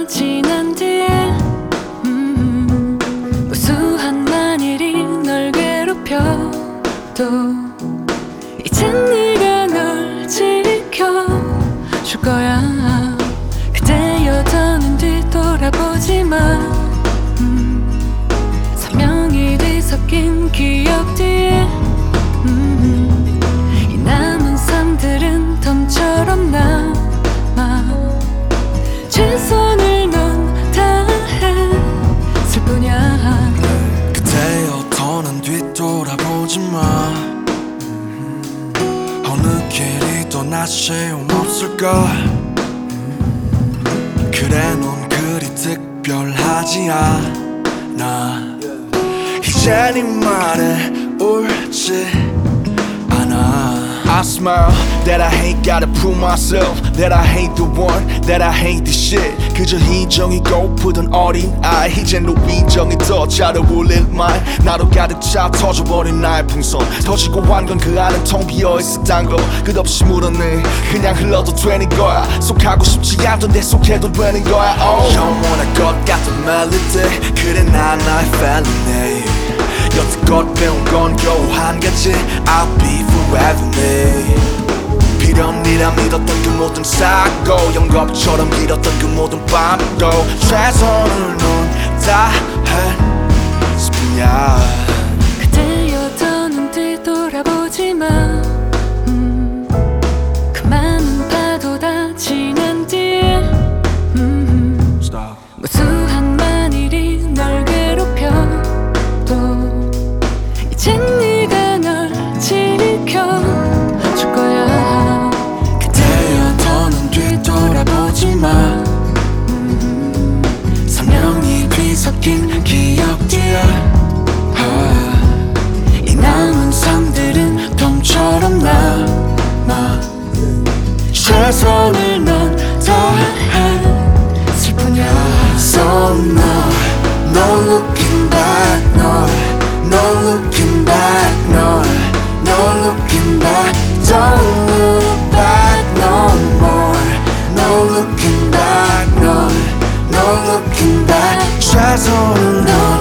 지난 뒤에 무수한 만일이 널 괴롭혀도 이젠 네가 널 지켜줄 거야. 그대여 더는 뒤돌아보지 마. 선명히 뒤섞인 기억 뒤에 이 남은 삶들은 덤처럼 남아. 최선을 넌 다했을 뿐이야. 그대여 더는 뒤돌아보지 마. 어느 길이 더 나 소용없을까. 그래 넌 그리 특별하지 않아. 이제 네 말에 울지 않아. I smile that I ain't gotta prove myself, that I ain't the one, that I ain't the shit. 그저 희정이 고프던 어린 아이, 이젠 노비정이 더 잘 어울릴 말. 나로 가득 차 터져버린 나의 풍선. 터지고 한 건 그 안은 텅 비어있었단 거. 끝없이 물었네 그냥 흘러도 되는 거야. 속하고 싶지 않던데 속해도 되는 거야. 영원할 것 같은 멜로디. 그래 난 나의 felony. 여태껏 배운 건 겨우 한 가지. I'll be forever me. 필연이라 믿었던 그 모든 사고, 영겁처럼 길었던 그 모든 밤도 최선을 넌 다했을 뿐이야. 그대여 더는 뒤돌아보지 마. 그 많은 파도 다 지난 뒤에 무수한 만일이 널 괴롭혀도 이젠 네가 널 지켜줄 거야. 그대여 더는 뒤돌아보지 마. 선명히 뒤섞인 기억 뒤에 이 남은 삶들은 덤처럼 남아. 최선을 넌 다했을 뿐이야. So no looking back, no looking back, no looking back. Don't look back no more. No looking back, no looking back. 최선을 넌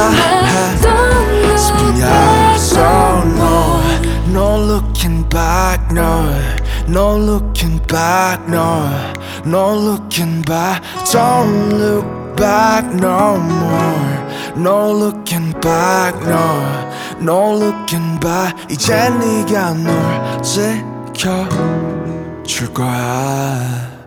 다했을 뿐이야. So no looking back, no looking back, no looking back. Don't look back no more. No looking back, no looking back. 이제 네가 널 지켜줄 거야.